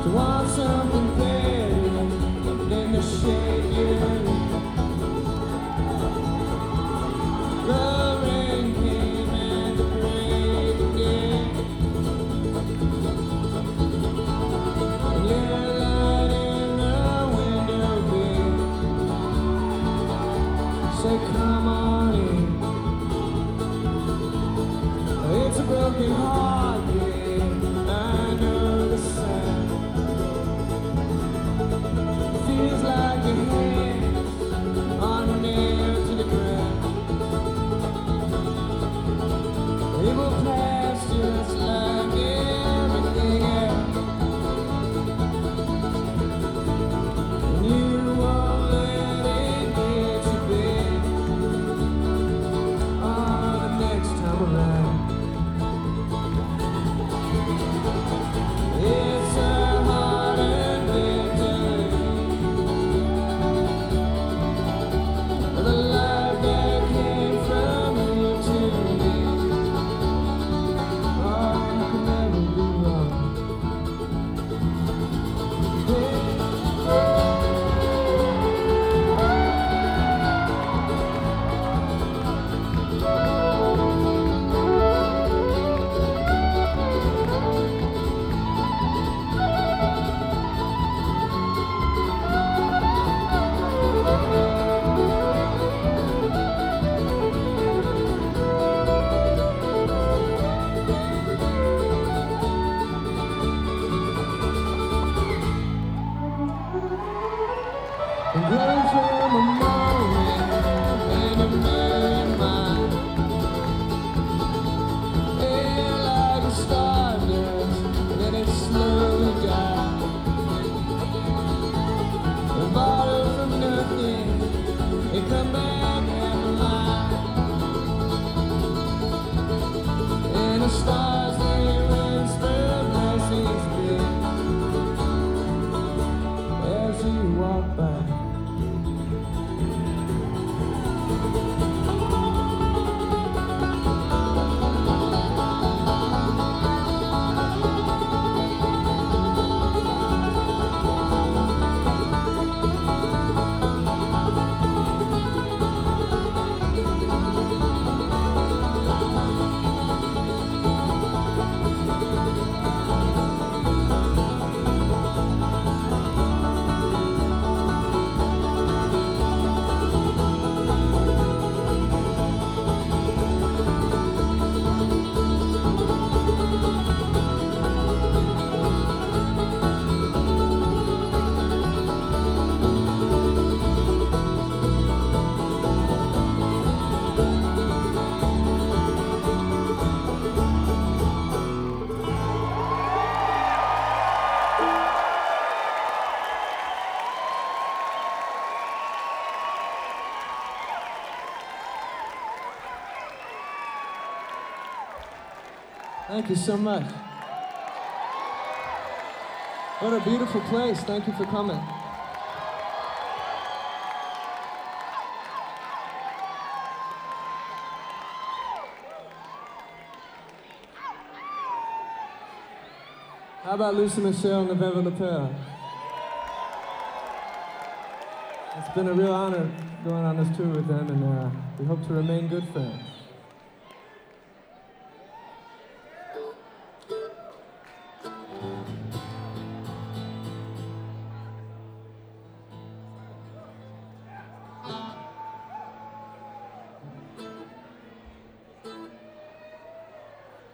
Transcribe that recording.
to want something better than the shade you're in. The rain came and the break again, and you're lighting the window big. Say come on in. It's a broken heart, yeah, I know the sound. Feels like your hands are nailed to the ground. It will pass just like everything else, and you won't let it get you big. Oh, the next time around. It's a hard-earned victory, the life that came from you to me. Oh, I could never be wrong. And comes from a moment and a million miles, air like a stardust, and then it slowly dies. And borrow from nothing, and come back and alive. And the stars they whisper blessings big as you walk by. Thank you so much. What a beautiful place. Thank you for coming. How about Lucy Michelle and Neveva Lapel? It's been a real honor going on this tour with them, and we hope to remain good friends.